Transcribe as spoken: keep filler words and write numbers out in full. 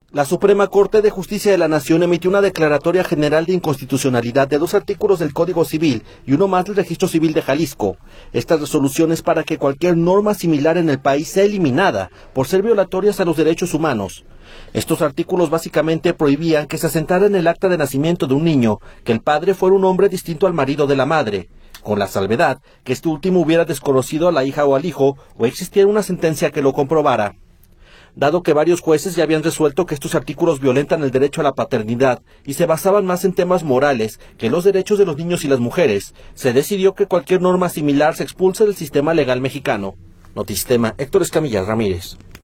La Suprema Corte de Justicia de la Nación emitió una declaratoria general de inconstitucionalidad de dos artículos del Código Civil y uno más del Registro Civil de Jalisco. Esta resolución es para que cualquier norma similar en el país sea eliminada por ser violatorias a los derechos humanos. Estos artículos básicamente prohibían que se asentara en el acta de nacimiento de un niño que el padre fuera un hombre distinto al marido de la madre, con la salvedad que este último hubiera desconocido a la hija o al hijo o existiera una sentencia que lo comprobara. Dado que varios jueces ya habían resuelto que estos artículos violentan el derecho a la paternidad y se basaban más en temas morales que en los derechos de los niños y las mujeres, se decidió que cualquier norma similar se expulse del sistema legal mexicano. Notisistema, Héctor Escamilla Ramírez.